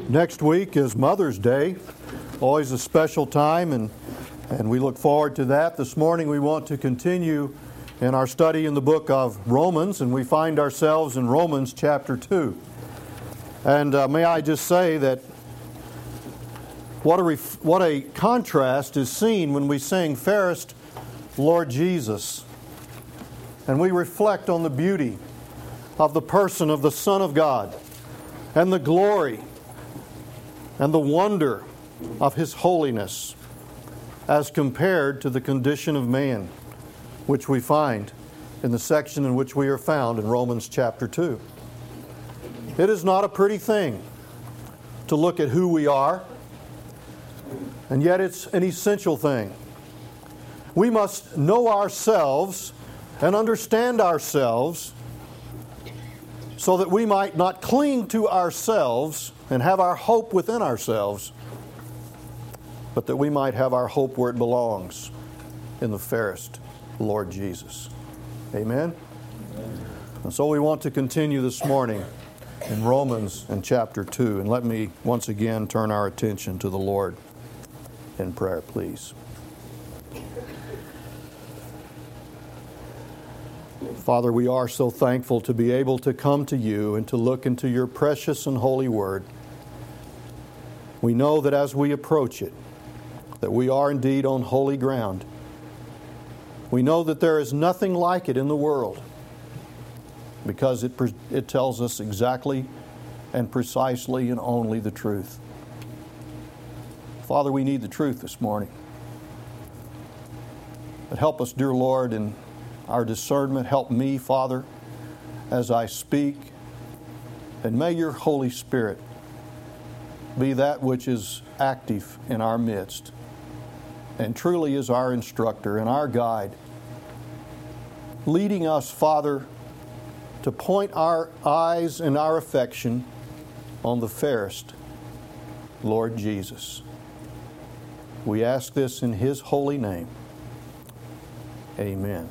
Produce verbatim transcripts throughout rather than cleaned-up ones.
Next week is Mother's Day, always a special time, and, and we look forward to that. This morning we want to continue in our study in the book of Romans, and we find ourselves in Romans chapter two. And uh, may I just say that what a, ref- what a contrast is seen when we sing, "Fairest Lord Jesus," and we reflect on the beauty of the person of the Son of God and the glory and the wonder of His holiness as compared to the condition of man, which we find in the section in which we are found in Romans chapter two. It is not a pretty thing to look at who we are, and yet it's an essential thing. We must know ourselves and understand ourselves so that we might not cling to ourselves and have our hope within ourselves, but that we might have our hope where it belongs, in the fairest Lord Jesus. Amen? Amen. And so we want to continue this morning in Romans in chapter two. And let me once again turn our attention to the Lord in prayer, please. Father, we are so thankful to be able to come to you and to look into your precious and holy word. We know that as we approach it, that we are indeed on holy ground. We know that there is nothing like it in the world, because it, it tells us exactly and precisely and only the truth. Father, we need the truth this morning. But help us, dear Lord, in our discernment. Help me, Father, as I speak. And may your Holy Spirit be that which is active in our midst and truly is our instructor and our guide, leading us, Father, to point our eyes and our affection on the fairest Lord Jesus. We ask this in His holy name. Amen.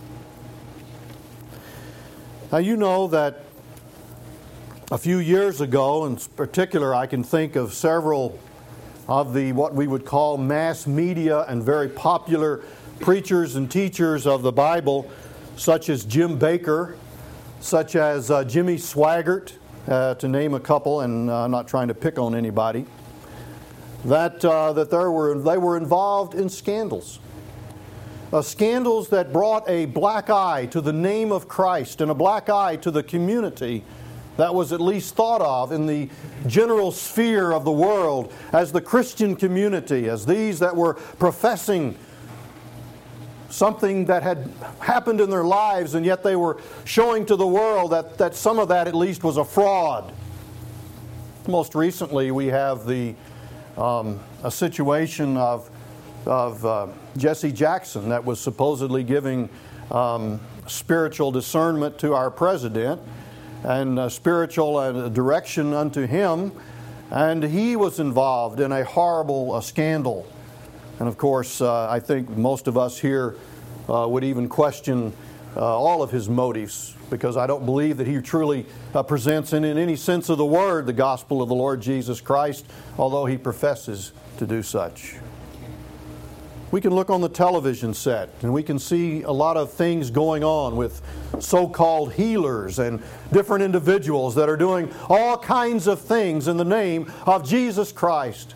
Now, you know that a few years ago, in particular, I can think of several of the what we would call mass media and very popular preachers and teachers of the Bible, such as Jim Bakker, such as uh, Jimmy Swaggart, uh, to name a couple, and uh, I'm not trying to pick on anybody, that uh, that there were they were involved in scandals. Uh, scandals that brought a black eye to the name of Christ and a black eye to the community that was at least thought of in the general sphere of the world as the Christian community, as these that were professing something that had happened in their lives, and yet they were showing to the world that, that some of that at least was a fraud. Most recently, we have the um, a situation of of uh, Jesse Jackson that was supposedly giving um, spiritual discernment to our president and uh, spiritual uh, direction unto him, and he was involved in a horrible uh, scandal. And of course, uh, I think most of us here uh, would even question uh, all of his motives, because I don't believe that he truly uh, presents in, in any sense of the word the gospel of the Lord Jesus Christ, although he professes to do such. We can look on the television set and we can see a lot of things going on with so-called healers and different individuals that are doing all kinds of things in the name of Jesus Christ.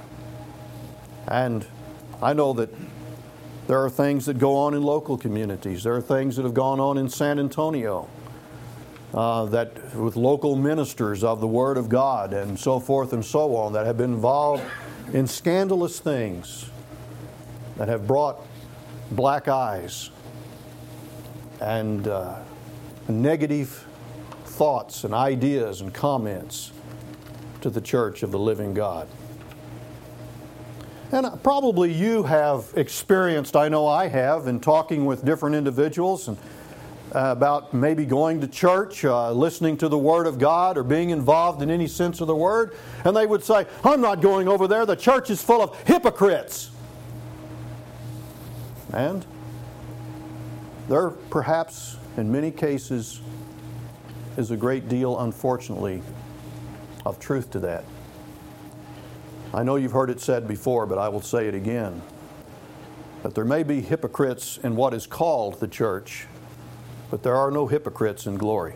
And I know that there are things that go on in local communities. There are things that have gone on in San Antonio uh, that with local ministers of the Word of God and so forth and so on that have been involved in scandalous things that have brought black eyes and uh, negative thoughts and ideas and comments to the church of the living God. And probably you have experienced, I know I have, in talking with different individuals and uh, about maybe going to church, uh, listening to the Word of God, or being involved in any sense of the Word, and they would say, "I'm not going over there, the church is full of hypocrites." And there perhaps, in many cases, is a great deal, unfortunately, of truth to that. I know you've heard it said before, but I will say it again, that there may be hypocrites in what is called the church, but there are no hypocrites in glory.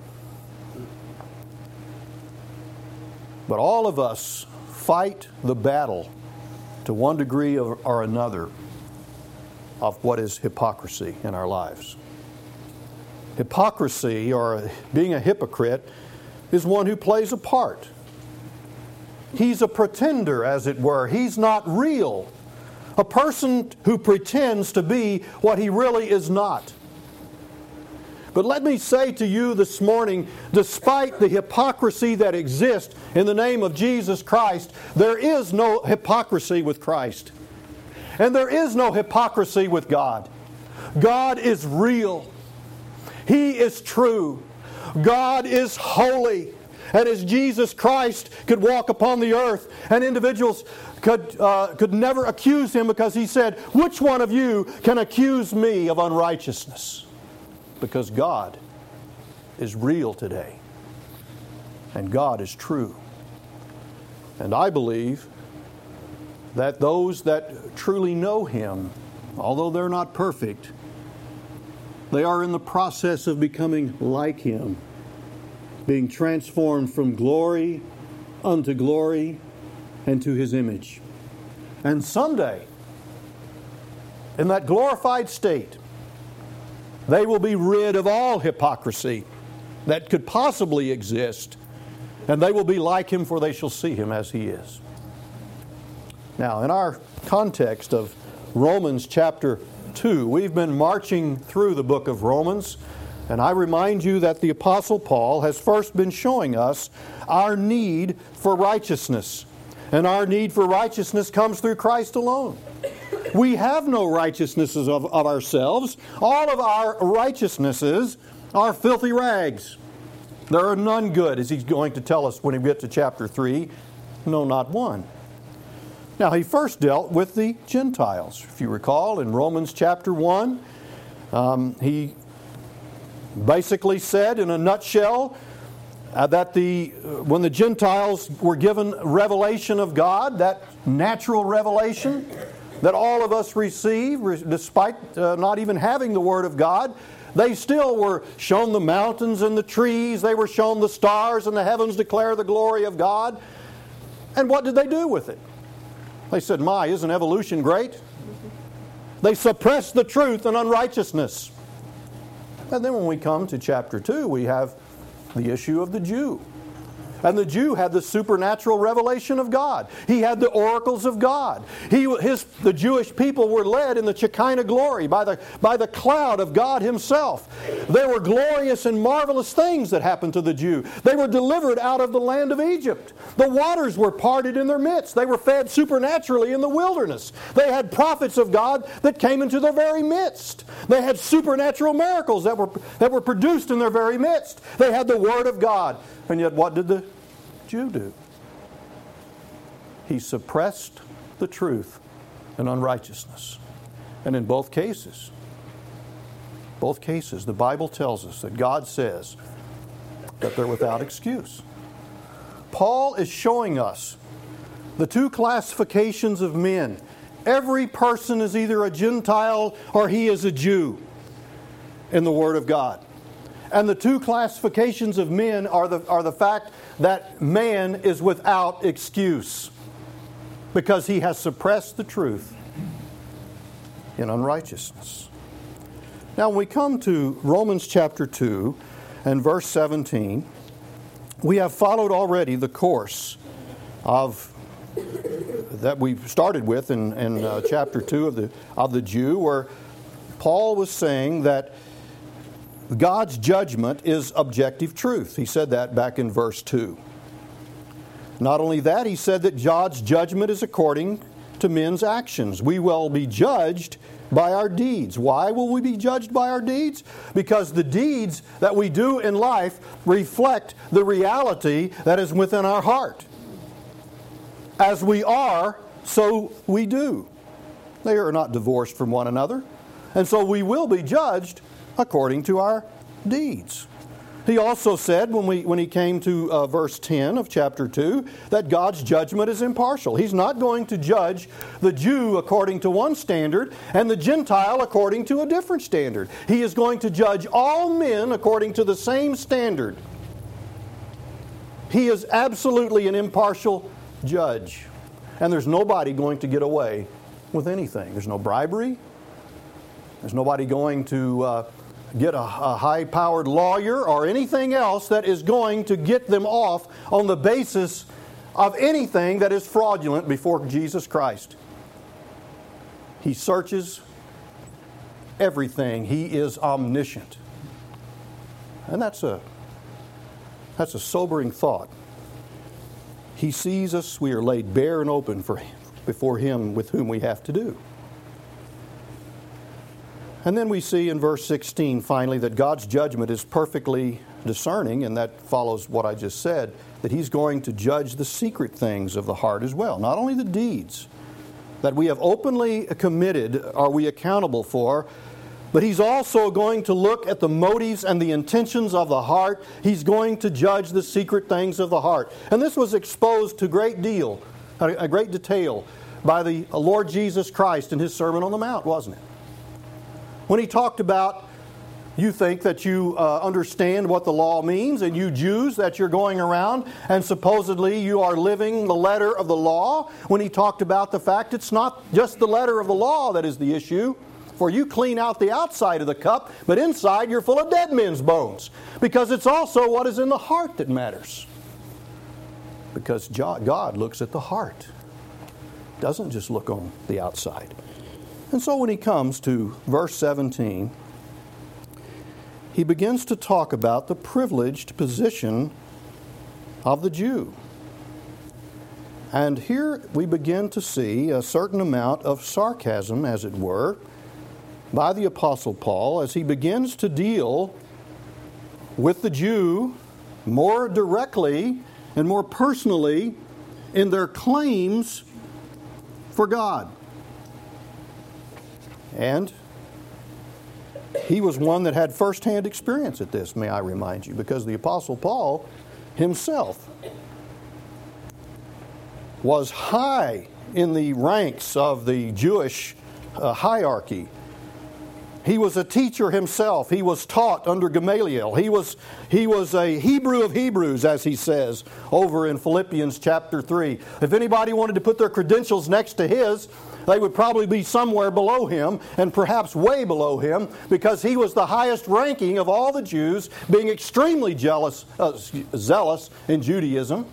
But all of us fight the battle to one degree or another of what is hypocrisy in our lives. Hypocrisy, or being a hypocrite, is one who plays a part. He's a pretender, as it were. He's not real. A person who pretends to be what he really is not. But let me say to you this morning, despite the hypocrisy that exists in the name of Jesus Christ, there is no hypocrisy with Christ. And there is no hypocrisy with God. God is real. He is true. God is holy. And as Jesus Christ could walk upon the earth, and individuals could, uh, could never accuse Him, because He said, "Which one of you can accuse me of unrighteousness?" Because God is real today. And God is true. And I believe that those that truly know Him, although they're not perfect, they are in the process of becoming like Him, being transformed from glory unto glory and to His image. And someday, in that glorified state, they will be rid of all hypocrisy that could possibly exist, and they will be like Him, for they shall see Him as He is. Now, in our context of Romans chapter two, we've been marching through the book of Romans, and I remind you that the Apostle Paul has first been showing us our need for righteousness. And our need for righteousness comes through Christ alone. We have no righteousnesses of, of ourselves. All of our righteousnesses are filthy rags. There are none good, as he's going to tell us when we get to chapter three. No, not one. Now, he first dealt with the Gentiles. If you recall, in Romans chapter one, um, he basically said in a nutshell uh, that the uh, when the Gentiles were given revelation of God, that natural revelation that all of us receive, despite uh, not even having the Word of God, they still were shown the mountains and the trees. They were shown the stars, and the heavens declare the glory of God. And what did they do with it? They said, "My, isn't evolution great?" They suppressed the truth and unrighteousness. And then when we come to chapter two, we have the issue of the Jew. And the Jew had the supernatural revelation of God. He had the oracles of God. He, his, the Jewish people were led in the Shekinah glory by the, by the cloud of God Himself. There were glorious and marvelous things that happened to the Jew. They were delivered out of the land of Egypt. The waters were parted in their midst. They were fed supernaturally in the wilderness. They had prophets of God that came into their very midst. They had supernatural miracles that were, that were produced in their very midst. They had the Word of God. And yet what did the Jew do? He suppressed the truth and unrighteousness. And in both cases, both cases, the Bible tells us that God says that they're without excuse. Paul is showing us the two classifications of men. Every person is either a Gentile or he is a Jew in the Word of God. And the two classifications of men are the, are the fact that man is without excuse because he has suppressed the truth in unrighteousness. Now, when we come to Romans chapter two and verse seventeen, we have followed already the course of that we started with in, in uh, chapter two of the of the Jew, where Paul was saying that God's judgment is objective truth. He said that back in verse two. Not only that, he said that God's judgment is according to men's actions. We will be judged by our deeds. Why will we be judged by our deeds? Because the deeds that we do in life reflect the reality that is within our heart. As we are, so we do. They are not divorced from one another. And so we will be judged according to our deeds. He also said, when we when he came to uh, verse ten of chapter two, that God's judgment is impartial. He's not going to judge the Jew according to one standard and the Gentile according to a different standard. He is going to judge all men according to the same standard. He is absolutely an impartial judge. And there's nobody going to get away with anything. There's no bribery. There's nobody going to uh, get a, a high-powered lawyer or anything else that is going to get them off on the basis of anything that is fraudulent before Jesus Christ. He searches everything. He is omniscient. And that's a, that's a sobering thought. He sees us. We are laid bare and open for him, before Him with whom we have to do. And then we see in verse sixteen, finally, that God's judgment is perfectly discerning, and that follows what I just said, that He's going to judge the secret things of the heart as well. Not only the deeds that we have openly committed are we accountable for, but He's also going to look at the motives and the intentions of the heart. He's going to judge the secret things of the heart. And this was exposed to great deal, a great detail, by the Lord Jesus Christ in His Sermon on the Mount, wasn't it? When He talked about, you think that you uh, understand what the law means, and you Jews that you're going around and supposedly you are living the letter of the law, when He talked about the fact it's not just the letter of the law that is the issue, for you clean out the outside of the cup, but inside you're full of dead men's bones, because it's also what is in the heart that matters. Because God looks at the heart, doesn't just look on the outside. And so when he comes to verse seventeen, he begins to talk about the privileged position of the Jew. And here we begin to see a certain amount of sarcasm, as it were, by the Apostle Paul as he begins to deal with the Jew more directly and more personally in their claims for God. And he was one that had first-hand experience at this, may I remind you, because the Apostle Paul himself was high in the ranks of the Jewish uh, hierarchy. He was a teacher himself. He was taught under Gamaliel. He was, he was a Hebrew of Hebrews, as he says over in Philippians chapter three. If anybody wanted to put their credentials next to his, they would probably be somewhere below him, and perhaps way below him, because he was the highest ranking of all the Jews, being extremely jealous, uh, zealous in Judaism.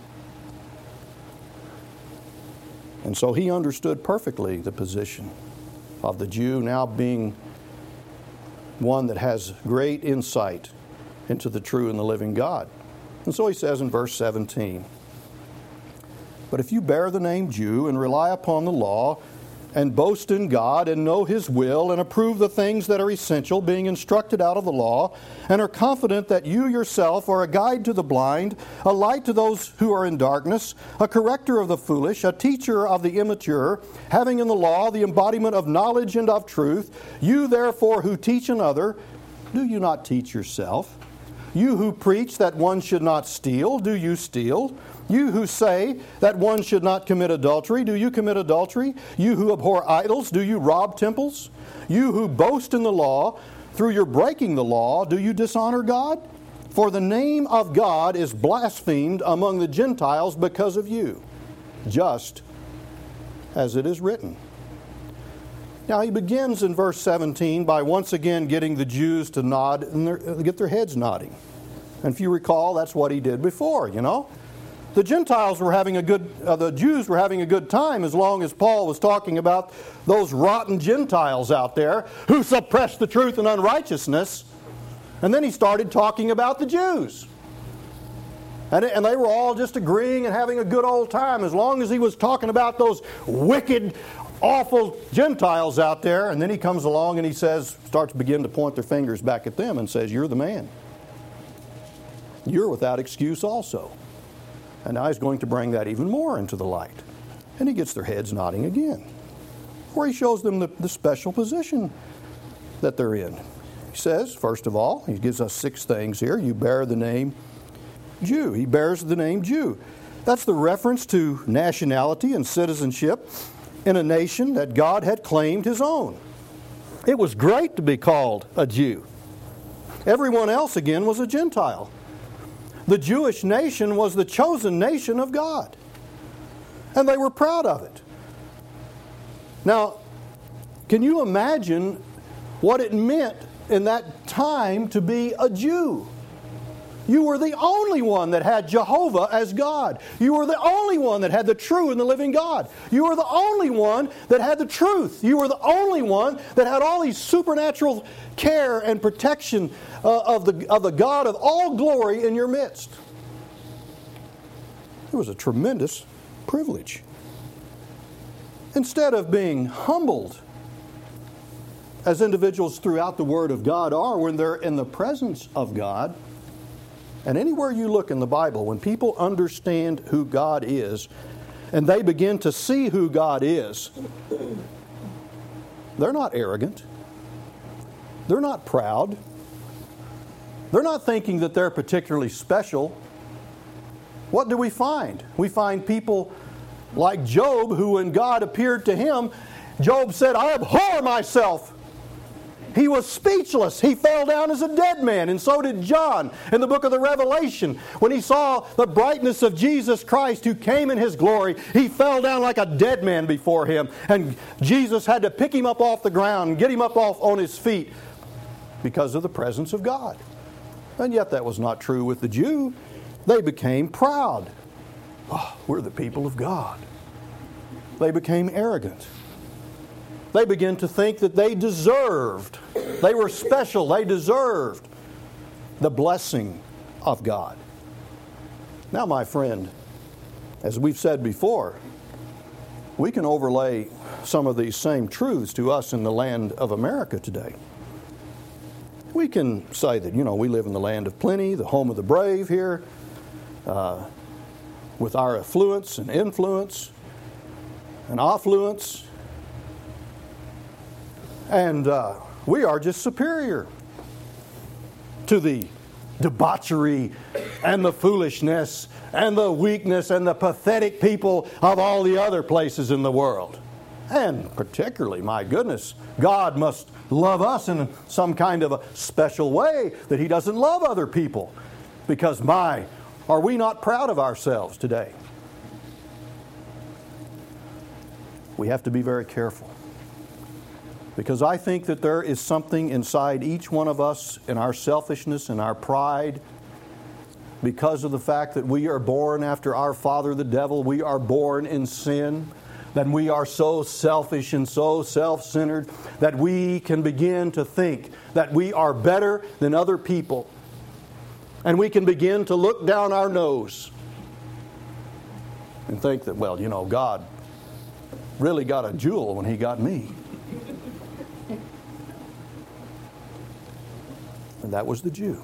And so he understood perfectly the position of the Jew, now being one that has great insight into the true and the living God. And so he says in verse seventeen, "But if you bear the name Jew and rely upon the law, and boast in God, and know His will, and approve the things that are essential, being instructed out of the law, and are confident that you yourself are a guide to the blind, a light to those who are in darkness, a corrector of the foolish, a teacher of the immature, having in the law the embodiment of knowledge and of truth, you therefore who teach another, do you not teach yourself? You who preach that one should not steal, do you steal? You who say that one should not commit adultery, do you commit adultery? You who abhor idols, do you rob temples? You who boast in the law, through your breaking the law, do you dishonor God? For the name of God is blasphemed among the Gentiles because of you, just as it is written." Now he begins in verse seventeen by once again getting the Jews to nod and their, get their heads nodding. And if you recall, that's what he did before, you know. The Gentiles were having a good, uh, the Jews were having a good time as long as Paul was talking about those rotten Gentiles out there who suppress the truth in unrighteousness. And then he started talking about the Jews. And, and they were all just agreeing and having a good old time as long as he was talking about those wicked, awful Gentiles out there. And then he comes along and he says, starts to begin to point their fingers back at them and says, "You're the man. You're without excuse also." And now he's going to bring that even more into the light. And he gets their heads nodding again, where he shows them the, the special position that they're in. He says, first of all, he gives us six things here. You bear the name Jew. He bears the name Jew. That's the reference to nationality and citizenship in a nation that God had claimed His own. It was great to be called a Jew. Everyone else, again, was a Gentile. The Jewish nation was the chosen nation of God, and they were proud of it. Now, can you imagine what it meant in that time to be a Jew? You were the only one that had Jehovah as God. You were the only one that had the true and the living God. You were the only one that had the truth. You were the only one that had all these supernatural care and protection uh, of the of the God of all glory in your midst. It was a tremendous privilege. Instead of being humbled, as individuals throughout the Word of God are when they're in the presence of God, and anywhere you look in the Bible, when people understand who God is and they begin to see who God is, they're not arrogant. They're not proud. They're not thinking that they're particularly special. What do we find? We find people like Job, who when God appeared to him, Job said, "I abhor myself." He was speechless. He fell down as a dead man, and so did John in the book of the Revelation. When he saw the brightness of Jesus Christ who came in His glory, he fell down like a dead man before Him. And Jesus had to pick him up off the ground and get him up off on his feet because of the presence of God. And yet that was not true with the Jew. They became proud. Oh, we're the people of God. They became arrogant. They began to think that they deserved, they were special, they deserved the blessing of God. Now, my friend, as we've said before, we can overlay some of these same truths to us in the land of America today. We can say that, you know, we live in the land of plenty, the home of the brave here, uh, with our affluence and influence and affluence. And uh, we are just superior to the debauchery and the foolishness and the weakness and the pathetic people of all the other places in the world. And particularly, my goodness, God must love us in some kind of a special way that He doesn't love other people. Because, my, are we not proud of ourselves today? We have to be very careful. Because I think that there is something inside each one of us in our selfishness and our pride, because of the fact that we are born after our father the devil, we are born in sin, that we are so selfish and so self-centered that we can begin to think that we are better than other people. And we can begin to look down our nose and think that, well, you know, God really got a jewel when He got me. And that was the Jew.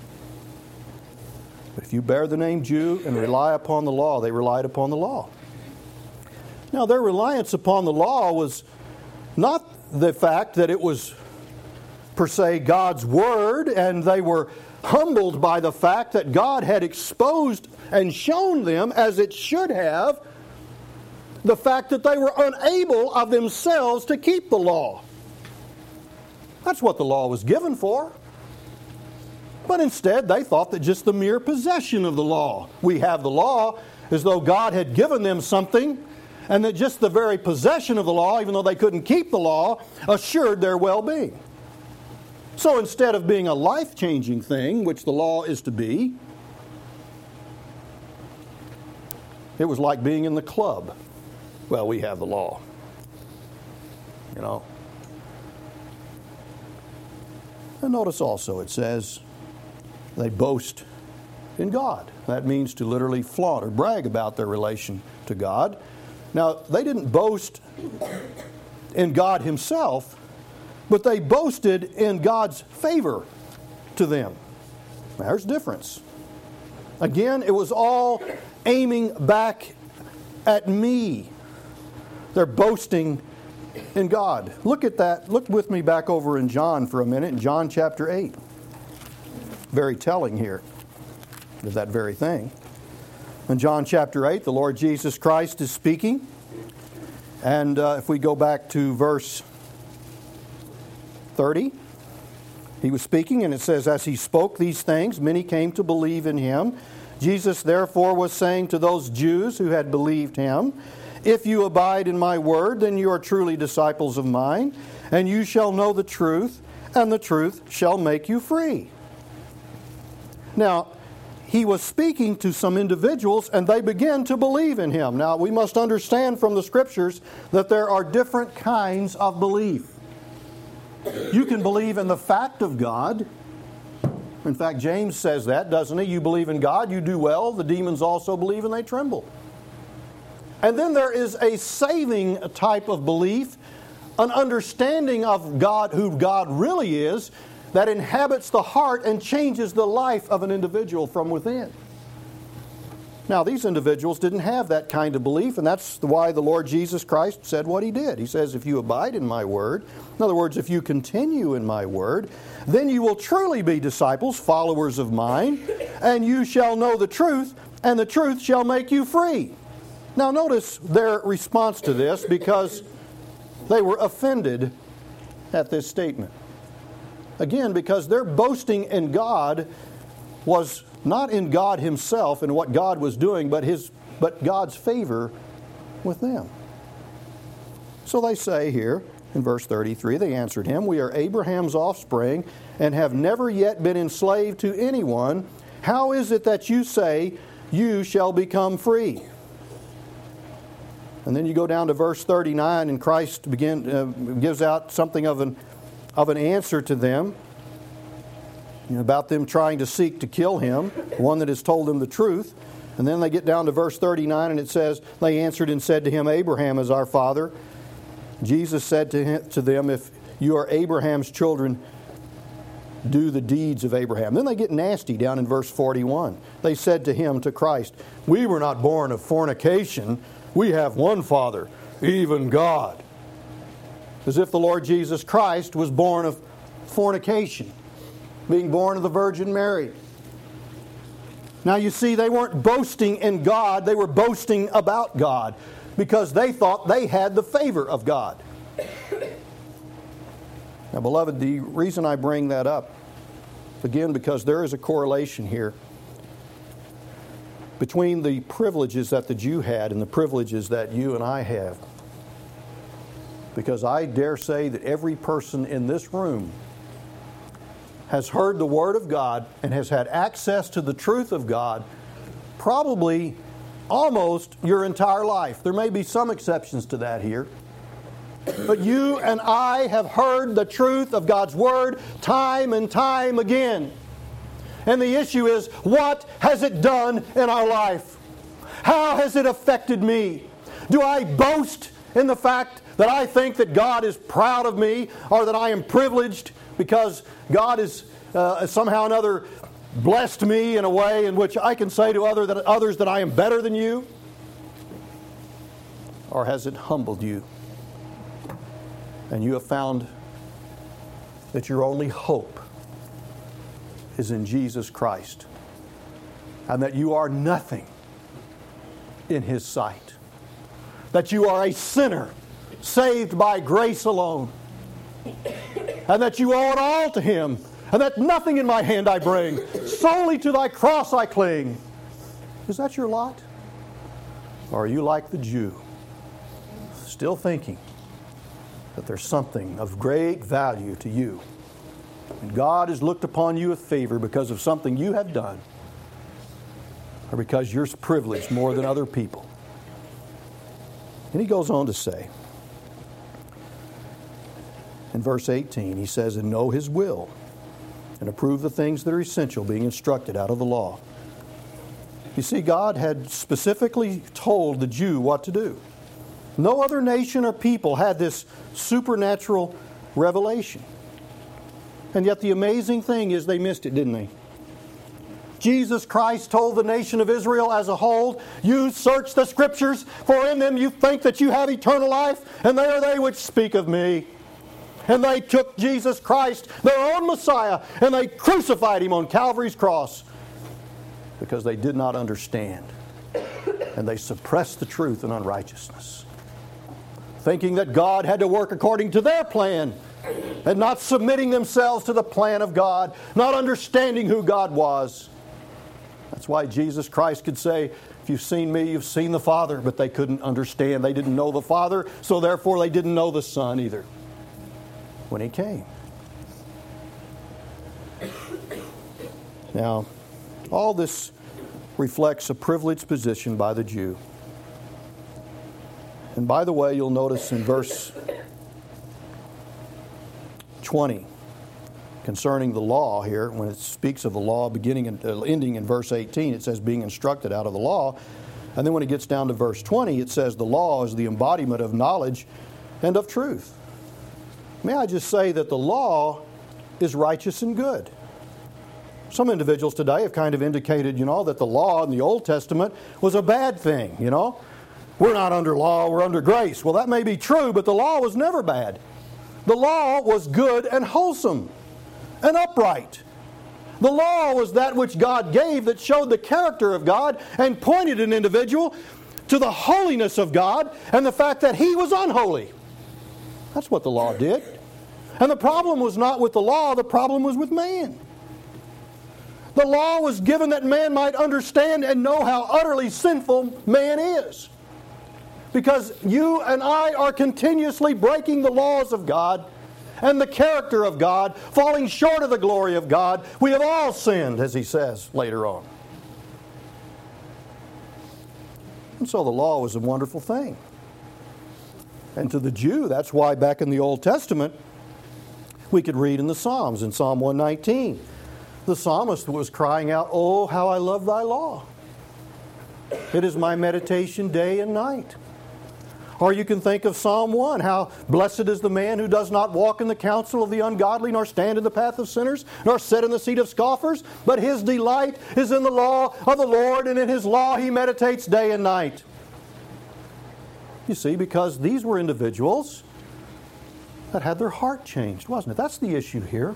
But if you bear the name Jew and rely upon the law, they relied upon the law. Now, their reliance upon the law was not the fact that it was per se God's Word, and they were humbled by the fact that God had exposed and shown them, as it should have, the fact that they were unable of themselves to keep the law. That's what the law was given for. But instead, they thought that just the mere possession of the law, we have the law, as though God had given them something, and that just the very possession of the law, even though they couldn't keep the law, assured their well-being. So instead of being a life-changing thing, which the law is to be, it was like being in the club. Well, we have the law. You know. And notice also it says, they boast in God. That means to literally flaunt or brag about their relation to God. Now, they didn't boast in God Himself, but they boasted in God's favor to them. There's a difference. Again, it was all aiming back at me. They're boasting in God. Look at that. Look with me back over in John for a minute, in John chapter eight. Very telling here of that very thing. In John chapter eight, the Lord Jesus Christ is speaking. And uh, if we go back to verse thirty, he was speaking, and it says, as he spoke these things, many came to believe in him. Jesus therefore was saying to those Jews who had believed him, if you abide in my word, then you are truly disciples of mine, and you shall know the truth, and the truth shall make you free. Now, he was speaking to some individuals, and they began to believe in him. Now, we must understand from the Scriptures that there are different kinds of belief. You can believe in the fact of God. In fact, James says that, doesn't he? You believe in God, you do well. The demons also believe and they tremble. And then there is a saving type of belief, an understanding of God, who God really is, that inhabits the heart and changes the life of an individual from within. Now, these individuals didn't have that kind of belief, and that's why the Lord Jesus Christ said what he did. He says, if you abide in my word, in other words, if you continue in my word, then you will truly be disciples, followers of mine, and you shall know the truth, and the truth shall make you free. Now, notice their response to this, because they were offended at this statement. Again, because their boasting in God was not in God himself and what God was doing, but his, but God's favor with them. So they say here in verse thirty-three, they answered him, we are Abraham's offspring and have never yet been enslaved to anyone. How is it that you say you shall become free? And then you go down to verse thirty-nine, and Christ begin, uh, gives out something of an, of an answer to them, you know, about them trying to seek to kill him, one that has told them the truth. And then they get down to verse thirty-nine, and it says, they answered and said to him, Abraham is our father. Jesus said to, him, to them, if you are Abraham's children, do the deeds of Abraham. Then they get nasty down in verse forty-one. They said to him, to Christ, we were not born of fornication. We have one Father, even God. As if the Lord Jesus Christ was born of fornication, being born of the Virgin Mary. Now you see, they weren't boasting in God, they were boasting about God, because they thought they had the favor of God. Now, beloved, the reason I bring that up, again, because there is a correlation here between the privileges that the Jew had and the privileges that you and I have. Because I dare say that every person in this room has heard the Word of God and has had access to the truth of God probably almost your entire life. There may be some exceptions to that here. But you and I have heard the truth of God's Word time and time again. And the issue is, what has it done in our life? How has it affected me? Do I boast in the fact that I think that God is proud of me, or that I am privileged because God has uh, somehow or another blessed me in a way in which I can say to other that, others that I am better than you? Or has it humbled you? And you have found that your only hope is in Jesus Christ, and that you are nothing in His sight, that you are a sinner saved by grace alone, and that you owe it all to Him, and that nothing in my hand I bring, solely to thy cross I cling. Is that your lot? Or are you like the Jew, still thinking that there's something of great value to you, and God has looked upon you with favor because of something you have done, or because you're privileged more than other people? And he goes on to say, in verse eighteen, he says, and know His will, and approve the things that are essential, being instructed out of the law. You see, God had specifically told the Jew what to do. No other nation or people had this supernatural revelation. And yet the amazing thing is they missed it, didn't they? Jesus Christ told the nation of Israel as a whole, you search the Scriptures, for in them you think that you have eternal life, and they are they which speak of me. And they took Jesus Christ, their own Messiah, and they crucified Him on Calvary's cross because they did not understand. And they suppressed the truth in unrighteousness, thinking that God had to work according to their plan and not submitting themselves to the plan of God, not understanding who God was. That's why Jesus Christ could say, if you've seen me, you've seen the Father. But they couldn't understand. They didn't know the Father, so therefore they didn't know the Son either when He came. Now, all this reflects a privileged position by the Jew. And by the way, you'll notice in verse twenty, concerning the law here, when it speaks of the law beginning and uh, ending in verse eighteen, it says being instructed out of the law. And then when it gets down to verse twenty, it says the law is the embodiment of knowledge and of truth. May I just say that the law is righteous and good. Some individuals today have kind of indicated, you know, that the law in the Old Testament was a bad thing, you know. We're not under law, we're under grace. Well, that may be true, but the law was never bad. The law was good and wholesome and upright. The law was that which God gave that showed the character of God and pointed an individual to the holiness of God and the fact that he was unholy. That's what the law did. And the problem was not with the law, the problem was with man. The law was given that man might understand and know how utterly sinful man is. Because you and I are continuously breaking the laws of God and the character of God, falling short of the glory of God. We have all sinned, as he says later on. And so the law was a wonderful thing. And to the Jew, that's why back in the Old Testament, we could read in the Psalms, in Psalm one nineteen, the psalmist was crying out, "Oh, how I love thy law. It is my meditation day and night." Or you can think of Psalm one, how blessed is the man who does not walk in the counsel of the ungodly, nor stand in the path of sinners, nor sit in the seat of scoffers, but his delight is in the law of the Lord, and in his law he meditates day and night. You see, because these were individuals that had their heart changed, wasn't it? That's the issue here.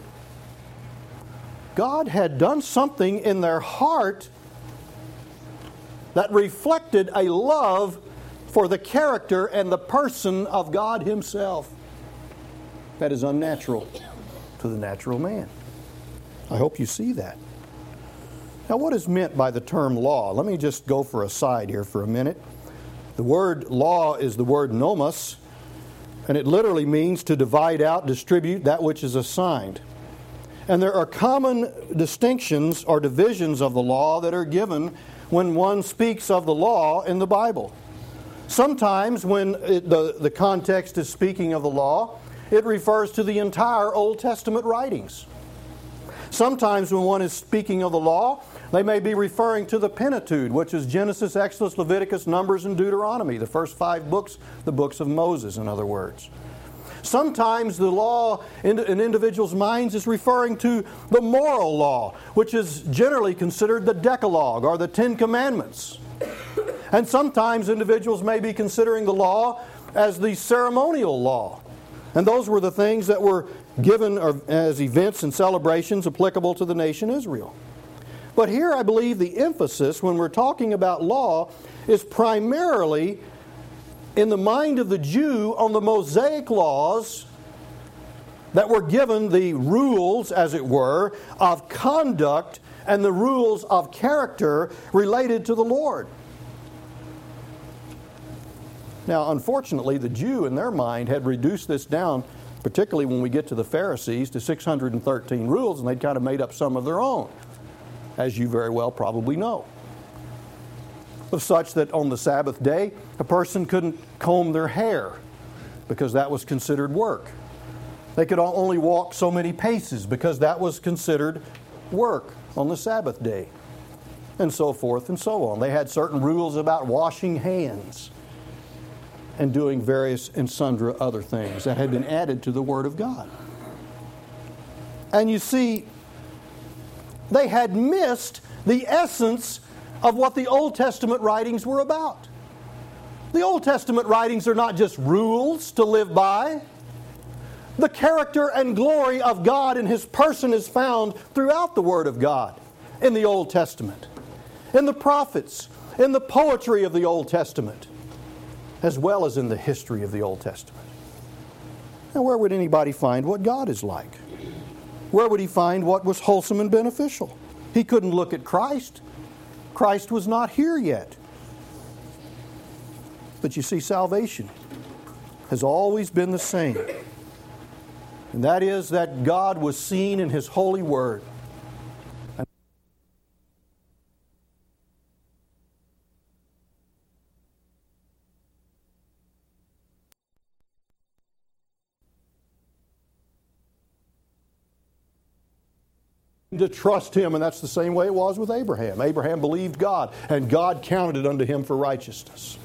God had done something in their heart that reflected a love for the character and the person of God Himself. That is unnatural to the natural man. I hope you see that. Now, what is meant by the term law? Let me just go for a side here for a minute. The word law is the word nomos, and it literally means to divide out, distribute that which is assigned. And there are common distinctions or divisions of the law that are given when one speaks of the law in the Bible. Sometimes when it, the, the context is speaking of the law, it refers to the entire Old Testament writings. Sometimes when one is speaking of the law, they may be referring to the Pentateuch, which is Genesis, Exodus, Leviticus, Numbers, and Deuteronomy, the first five books, the books of Moses, in other words. Sometimes the law in an individual's minds is referring to the moral law, which is generally considered the Decalogue or the Ten Commandments. And sometimes individuals may be considering the law as the ceremonial law. And those were the things that were given as events and celebrations applicable to the nation Israel. But here I believe the emphasis when we're talking about law is primarily in the mind of the Jew on the Mosaic laws that were given, the rules, as it were, of conduct and the rules of character related to the Lord. Now, unfortunately, the Jew in their mind had reduced this down, particularly when we get to the Pharisees, to six hundred thirteen rules, and they'd kind of made up some of their own, as you very well probably know. Of such that on the Sabbath day, a person couldn't comb their hair because that was considered work. They could only walk so many paces because that was considered work on the Sabbath day, and so forth and so on. They had certain rules about washing hands and doing various and sundry other things that had been added to the Word of God. And you see, they had missed the essence of what the Old Testament writings were about. The Old Testament writings are not just rules to live by. The character and glory of God and His person is found throughout the Word of God in the Old Testament, in the prophets, in the poetry of the Old Testament, as well as in the history of the Old Testament. Now, where would anybody find what God is like? Where would he find what was wholesome and beneficial? He couldn't look at Christ. Christ was not here yet. But you see, salvation has always been the same. And that is that God was seen in His holy Word. To trust Him, and that's the same way it was with Abraham. Abraham believed God, and God counted it unto him for righteousness.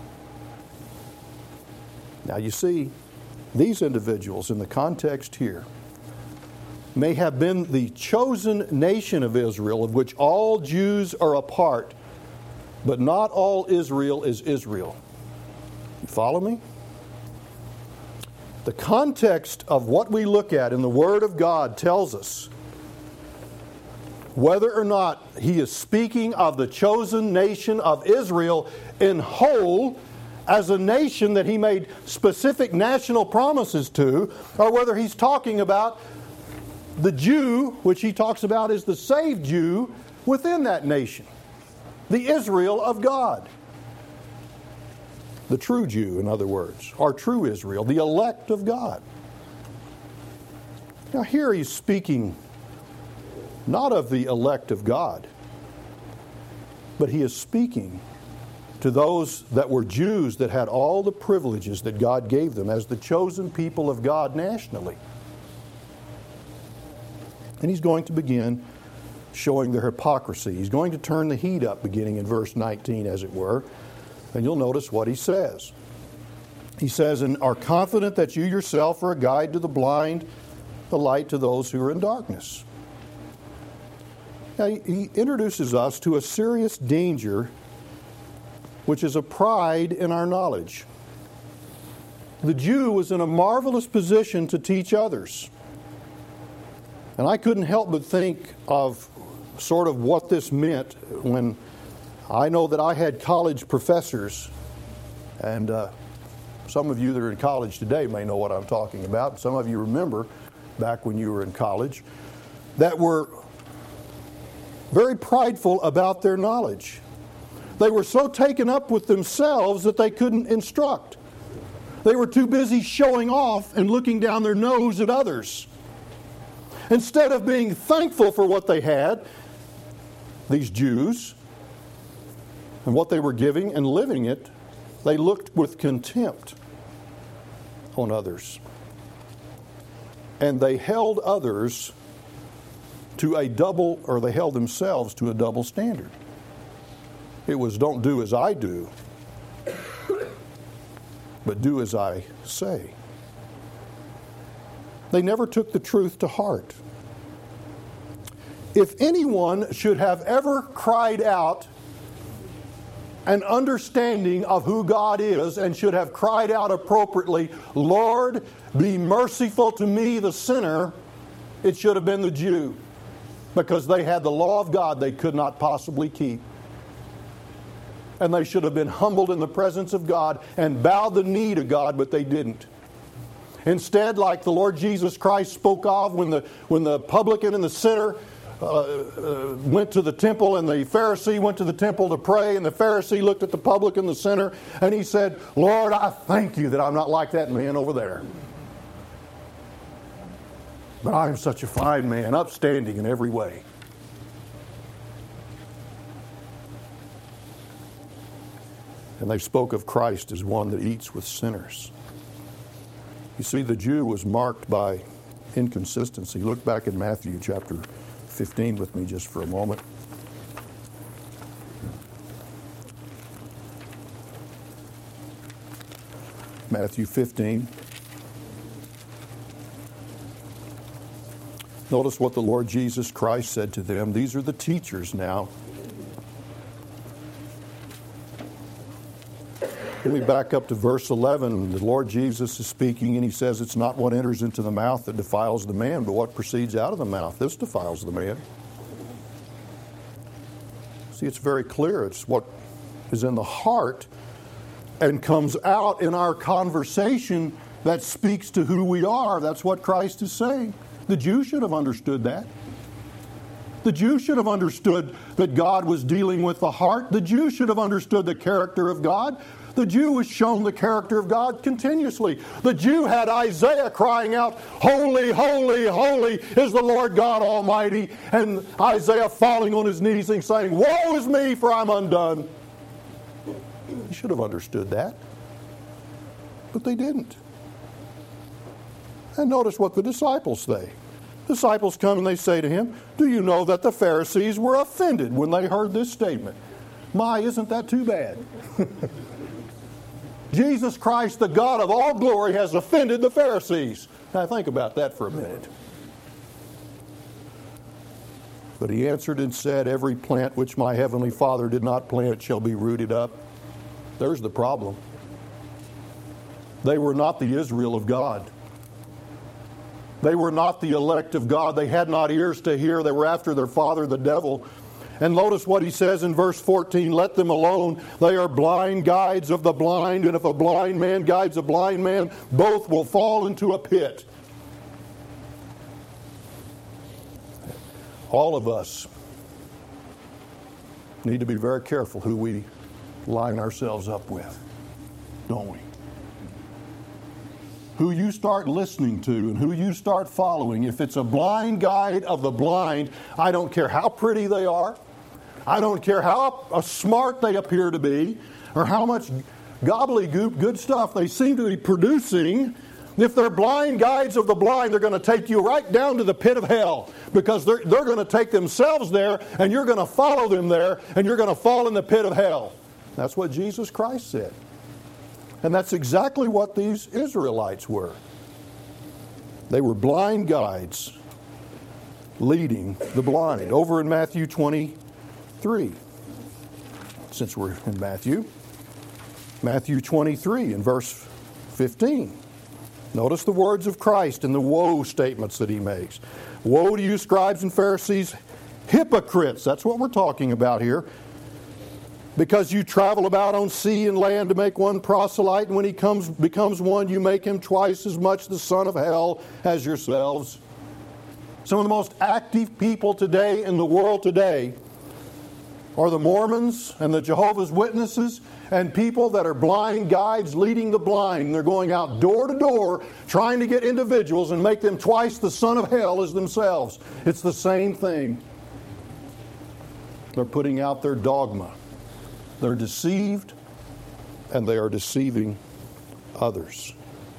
Now you see, these individuals in the context here may have been the chosen nation of Israel, of which all Jews are a part, but not all Israel is Israel. You follow me? The context of what we look at in the Word of God tells us whether or not he is speaking of the chosen nation of Israel in whole as a nation that he made specific national promises to, or whether he's talking about the Jew, which he talks about as the saved Jew within that nation, the Israel of God. The true Jew, in other words, or true Israel, the elect of God. Now here he's speaking not of the elect of God, but he is speaking to those that were Jews that had all the privileges that God gave them as the chosen people of God nationally. And he's going to begin showing their hypocrisy. He's going to turn the heat up beginning in verse nineteen, as it were. And you'll notice what he says. He says, "And are confident that you yourself are a guide to the blind, the light to those who are in darkness." Now, he introduces us to a serious danger, which is a pride in our knowledge. The Jew was in a marvelous position to teach others. And I couldn't help but think of sort of what this meant when I know that I had college professors, and uh, some of you that are in college today may know what I'm talking about. Some of you remember back when you were in college, that were very prideful about their knowledge. They were so taken up with themselves that they couldn't instruct. They were too busy showing off and looking down their nose at others. Instead of being thankful for what they had, these Jews, and what they were giving and living it, they looked with contempt on others. And they held others to a double, or they held themselves to a double standard. It was, don't do as I do, but do as I say. They never took the truth to heart. If anyone should have ever cried out an understanding of who God is and should have cried out appropriately, "Lord, be merciful to me, the sinner," it should have been the Jew, because they had the law of God they could not possibly keep. And they should have been humbled in the presence of God and bowed the knee to God, but they didn't. Instead, like the Lord Jesus Christ spoke of when the, when the publican and the sinner uh, uh, went to the temple, and the Pharisee went to the temple to pray, and the Pharisee looked at the publican, the sinner, and he said, "Lord, I thank you that I'm not like that man over there. But I am such a fine man, upstanding in every way." And they spoke of Christ as one that eats with sinners. You see, the Jew was marked by inconsistency. Look back at Matthew chapter fifteen with me just for a moment. Matthew fifteen. Notice what the Lord Jesus Christ said to them. These are the teachers now. Let me back up to verse eleven. The Lord Jesus is speaking, and he says, it's not what enters into the mouth that defiles the man, but what proceeds out of the mouth. This defiles the man. See, it's very clear. It's what is in the heart and comes out in our conversation that speaks to who we are. That's what Christ is saying. The Jew should have understood that. The Jew should have understood that God was dealing with the heart. The Jew should have understood the character of God. The Jew was shown the character of God continuously. The Jew had Isaiah crying out, holy, holy, holy is the Lord God Almighty. And Isaiah falling on his knees and saying, woe is me, for I'm undone. He should have understood that. But they didn't. And notice what the disciples say. Disciples come and they say to him, do you know that the Pharisees were offended when they heard this statement? My, isn't that too bad? Jesus Christ, the God of all glory, has offended the Pharisees. Now think about that for a minute. But he answered and said, every plant which my heavenly Father did not plant shall be rooted up. There's the problem. They were not the Israel of God. They were not the elect of God. They had not ears to hear. They were after their father, the devil. And notice what he says in verse fourteen, let them alone. They are blind guides of the blind, and if a blind man guides a blind man, both will fall into a pit. All of us need to be very careful who we line ourselves up with, don't we? Who you start listening to and who you start following. If it's a blind guide of the blind, I don't care how pretty they are, I don't care how smart they appear to be, or how much gobbledygook good stuff they seem to be producing. If they're blind guides of the blind, they're going to take you right down to the pit of hell, because they're, they're going to take themselves there, and you're going to follow them there, and you're going to fall in the pit of hell. That's what Jesus Christ said. And that's exactly what these Israelites were. They were blind guides leading the blind. Over in Matthew twenty-three, since we're in Matthew, Matthew twenty-three and verse fifteen. Notice the words of Christ and the woe statements that he makes. Woe to you, scribes and Pharisees, hypocrites. That's what we're talking about here. Because you travel about on sea and land to make one proselyte, and when he comes becomes one, you make him twice as much the son of hell as yourselves. Some of the most active people today in the world today are the Mormons and the Jehovah's Witnesses and people that are blind guides leading the blind. And they're going out door to door trying to get individuals and make them twice the son of hell as themselves. It's the same thing. They're putting out their dogma. They're deceived, and they are deceiving others.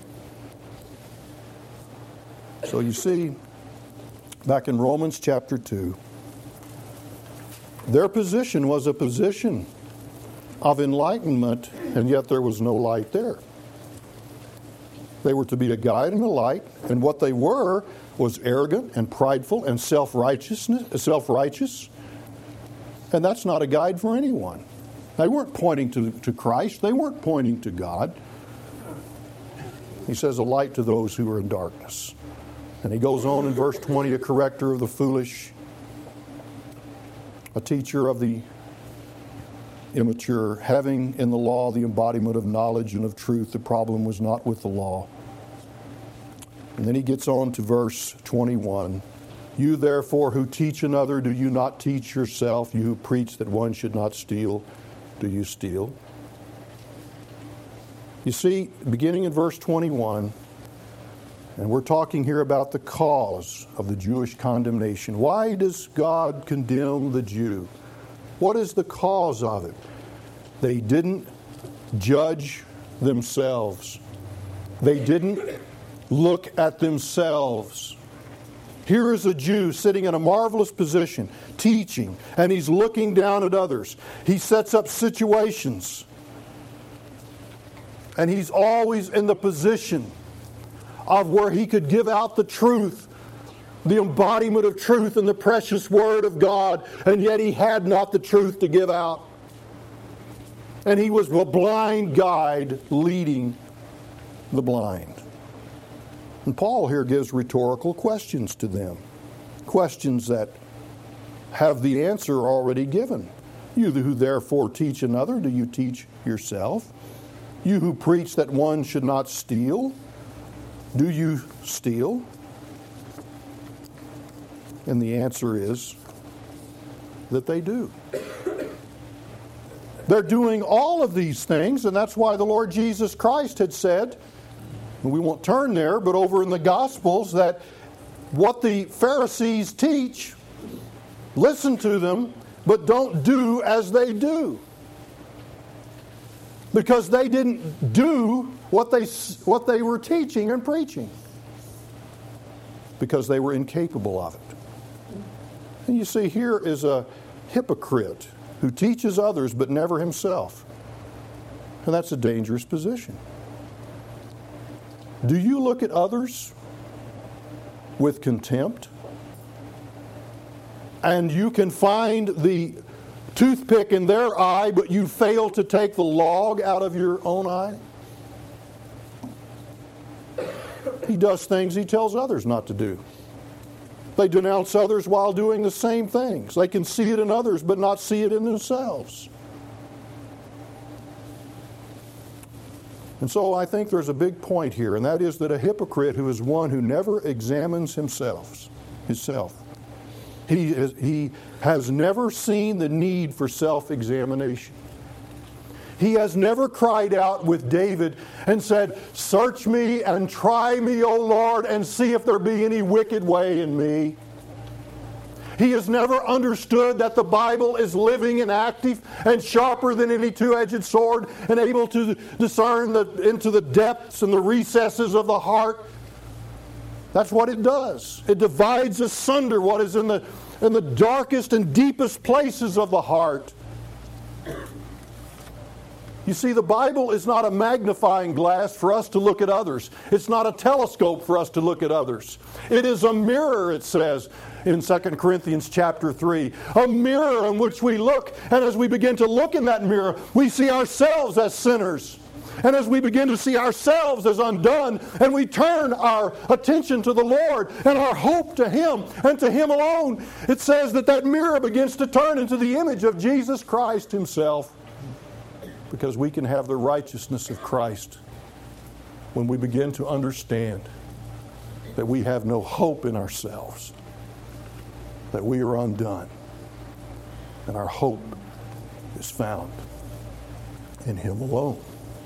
So you see, back in Romans chapter two, their position was a position of enlightenment, and yet there was no light there. They were to be a guide and a light, and what they were was arrogant and prideful and self-righteousness, self-righteous, and that's not a guide for anyone. They weren't pointing to, to Christ. They weren't pointing to God. He says, a light to those who are in darkness. And he goes on in verse twenty, a corrector of the foolish, a teacher of the immature, having in the law the embodiment of knowledge and of truth. The problem was not with the law. And then he gets on to verse twenty-one. You therefore who teach another, do you not teach yourself? You who preach that one should not steal, do you steal? You see, beginning in verse twenty-one, and we're talking here about the cause of the Jewish condemnation. Why does God condemn the Jew? What is the cause of it? They didn't judge themselves. They didn't look at themselves. Here is a Jew sitting in a marvelous position, teaching, and he's looking down at others. He sets up situations, and he's always in the position of where he could give out the truth the embodiment of truth and the precious Word of God, and yet he had not the truth to give out. And he was a blind guide leading the blind. And Paul here gives rhetorical questions to them. Questions that have the answer already given. You who therefore teach another, do you teach yourself? You who preach that one should not steal, do you steal? And the answer is that they do. They're doing all of these things, and that's why the Lord Jesus Christ had said, and we won't turn there, but over in the Gospels, that what the Pharisees teach, listen to them, but don't do as they do. Because they didn't do what they, what they were teaching and preaching. Because they were incapable of it. And you see, here is a hypocrite who teaches others but never himself. And that's a dangerous position. Do you look at others with contempt? And you can find the toothpick in their eye, but you fail to take the log out of your own eye? He does things he tells others not to do. They denounce others while doing the same things. They can see it in others, but not see it in themselves. And so I think there's a big point here, and that is that a hypocrite who is one who never examines himself, himself. He, is, he has never seen the need for self-examination. He has never cried out with David and said, "Search me and try me, O Lord, and see if there be any wicked way in me." He has never understood that the Bible is living and active and sharper than any two-edged sword and able to discern the, into the depths and the recesses of the heart. That's what it does. It divides asunder what is in the, in the darkest and deepest places of the heart. You see, the Bible is not a magnifying glass for us to look at others. It's not a telescope for us to look at others. It is a mirror, it says in Second Corinthians chapter three. A mirror in which we look, and as we begin to look in that mirror, we see ourselves as sinners. And as we begin to see ourselves as undone, and we turn our attention to the Lord and our hope to Him and to Him alone, it says that that mirror begins to turn into the image of Jesus Christ Himself. Because we can have the righteousness of Christ when we begin to understand that we have no hope in ourselves, that we are undone, and our hope is found in Him alone.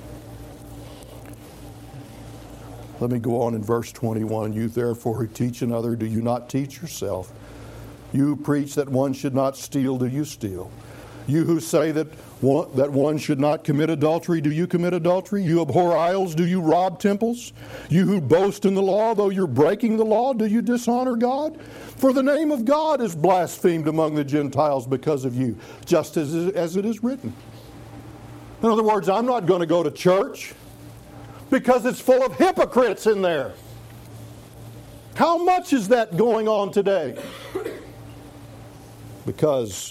Let me go on in verse twenty-one. You therefore who teach another, do you not teach yourself? You who preach that one should not steal, do you steal? You who say that one, that one should not commit adultery, do you commit adultery? You abhor idols, do you rob temples? You who boast in the law, though you're breaking the law, do you dishonor God? For the name of God is blasphemed among the Gentiles because of you, just as, as it is written. In other words, I'm not going to go to church because it's full of hypocrites in there. How much is that going on today? Because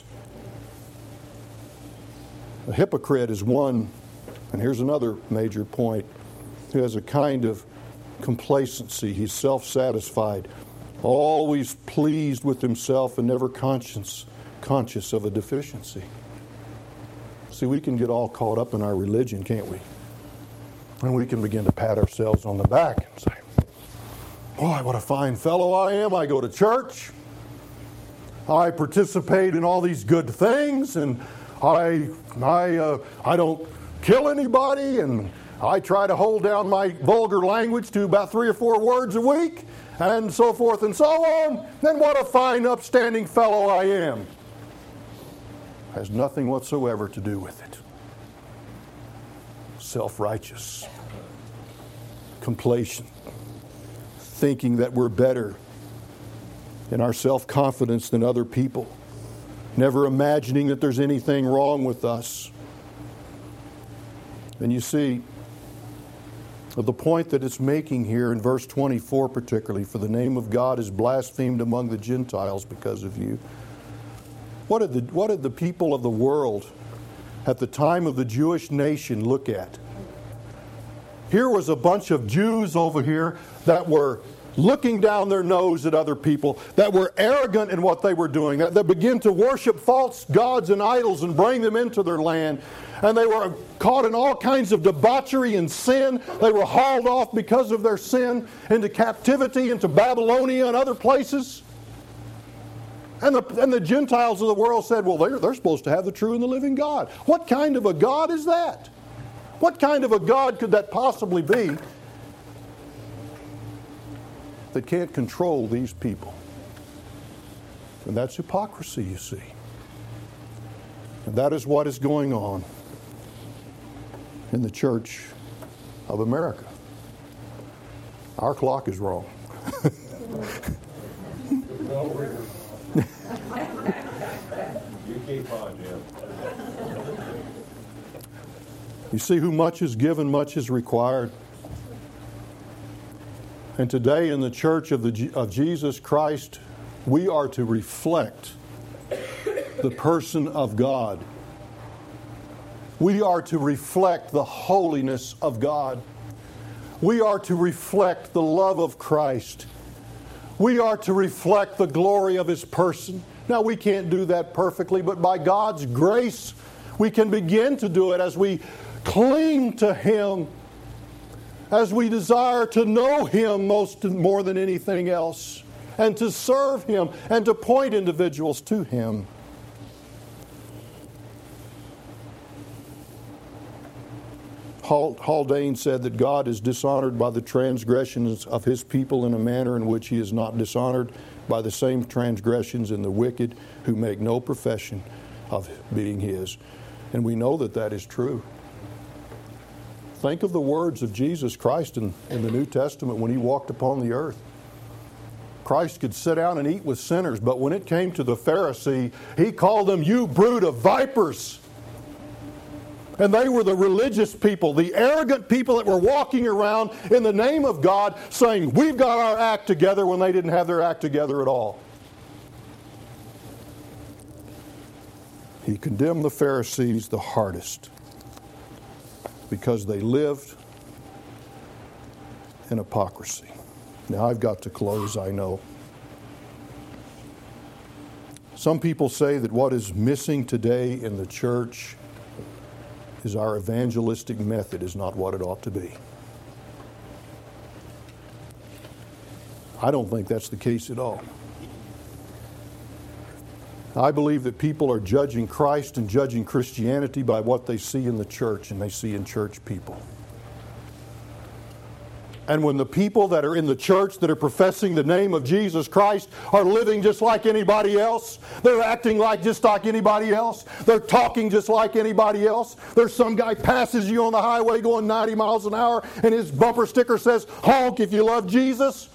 a hypocrite is one, and here's another major point, who has a kind of complacency. He's self-satisfied, always pleased with himself and never conscious, conscious of a deficiency. See, we can get all caught up in our religion, can't we? And we can begin to pat ourselves on the back and say, boy, what a fine fellow I am. I go to church. I participate in all these good things, and I I uh, I don't kill anybody, and I try to hold down my vulgar language to about three or four words a week, and so forth and so on. Then what a fine, upstanding fellow I am. Has nothing whatsoever to do with it. Self-righteous, complacent, thinking that we're better in our self-confidence than other people. Never imagining that there's anything wrong with us. And you see, The point that it's making here in verse twenty-four particularly, for the name of God is blasphemed among the Gentiles because of you. What did the, what did the people of the world at the time of the Jewish nation look at? Here was a bunch of Jews over here that were looking down their nose at other people, that were arrogant in what they were doing, that, that began to worship false gods and idols and bring them into their land. And they were caught in all kinds of debauchery and sin. They were hauled off because of their sin into captivity, into Babylonia and other places. And the, and the Gentiles of the world said, well, they're, they're supposed to have the true and the living God. What kind of a God is that? What kind of a God could that possibly be that can't control these people? And that's hypocrisy, you see. And that is what is going on in the Church of America. Our clock is wrong. You keep on, Jim. You see, who much is given, much is required. And today in the Church of, the, of Jesus Christ, we are to reflect the person of God. We are to reflect the holiness of God. We are to reflect the love of Christ. We are to reflect the glory of His person. Now, we can't do that perfectly, but by God's grace, we can begin to do it as we cling to Him, as we desire to know Him most more than anything else, and to serve Him, and to point individuals to Him. Haldane said that God is dishonored by the transgressions of His people in a manner in which He is not dishonored by the same transgressions in the wicked who make no profession of being His. And we know that that is true. Think of the words of Jesus Christ in, in the New Testament when He walked upon the earth. Christ could sit down and eat with sinners, but when it came to the Pharisee, He called them, "You brood of vipers." And they were the religious people, the arrogant people that were walking around in the name of God saying, "We've got our act together," when they didn't have their act together at all. He condemned the Pharisees the hardest because they lived in hypocrisy. Now, I've got to close, I know. Some people say that what is missing today in the church is our evangelistic method is not what it ought to be. I don't think that's the case at all. I believe that people are judging Christ and judging Christianity by what they see in the church and they see in church people. And when the people that are in the church that are professing the name of Jesus Christ are living just like anybody else, they're acting like just like anybody else, they're talking just like anybody else, there's some guy passes you on the highway going ninety miles an hour and his bumper sticker says, "Honk if you love Jesus,"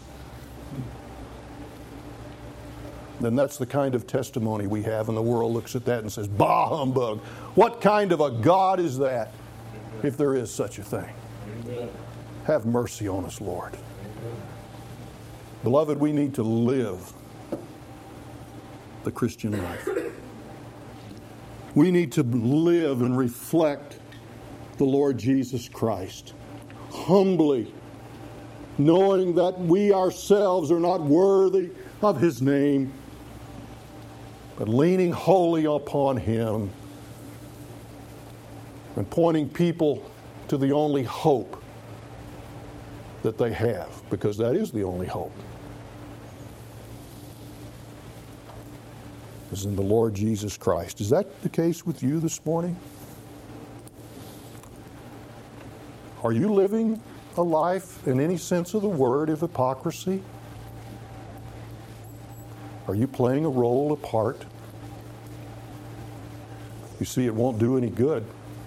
then that's the kind of testimony we have, and the world looks at that and says, "Bah humbug. What kind of a God is that?" If there is such a thing. Amen. Have mercy on us, Lord. Amen. Beloved, we need to live the Christian life. We need to live and reflect the Lord Jesus Christ humbly, knowing that we ourselves are not worthy of His name, but leaning wholly upon Him and pointing people to the only hope that they have, because that is the only hope, is in the Lord Jesus Christ. Is that the case with you this morning? Are you living a life in any sense of the word of hypocrisy? Are you playing a role, a part? You see, it won't do any good.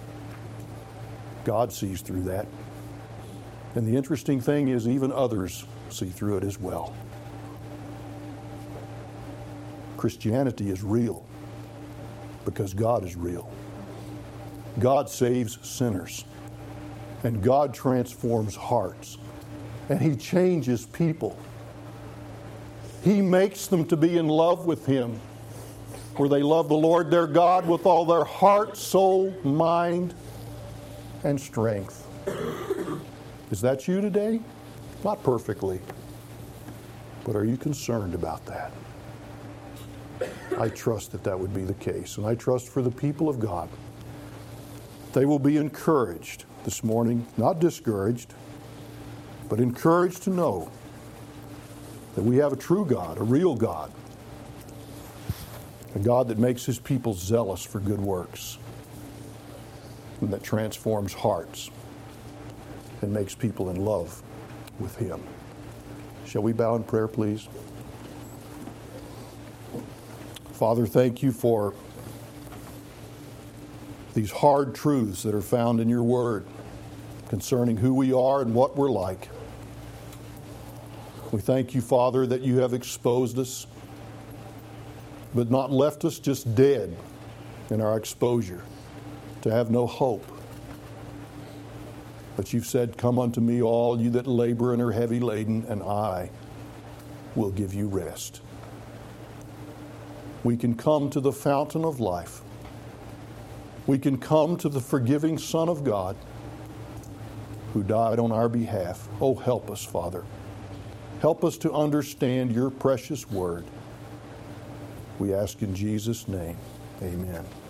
God sees through that. And the interesting thing is, even others see through it as well. Christianity is real because God is real. God saves sinners. And God transforms hearts. And He changes people. He makes them to be in love with Him, where they love the Lord their God with all their heart, soul, mind, and strength. Is that you today? Not perfectly. But are you concerned about that? I trust that that would be the case. And I trust for the people of God, they will be encouraged this morning, not discouraged, but encouraged to know that we have a true God, a real God, a God that makes His people zealous for good works, and that transforms hearts and makes people in love with Him. Shall we bow in prayer, please? Father, thank You for these hard truths that are found in Your Word concerning who we are and what we're like. We thank You, Father, that You have exposed us, but not left us just dead in our exposure, to have no hope. But You've said, "Come unto me, all you that labor and are heavy laden, and I will give you rest." We can come to the fountain of life. We can come to the forgiving Son of God who died on our behalf. Oh, help us, Father. Help us to understand Your precious word. We ask in Jesus' name, amen.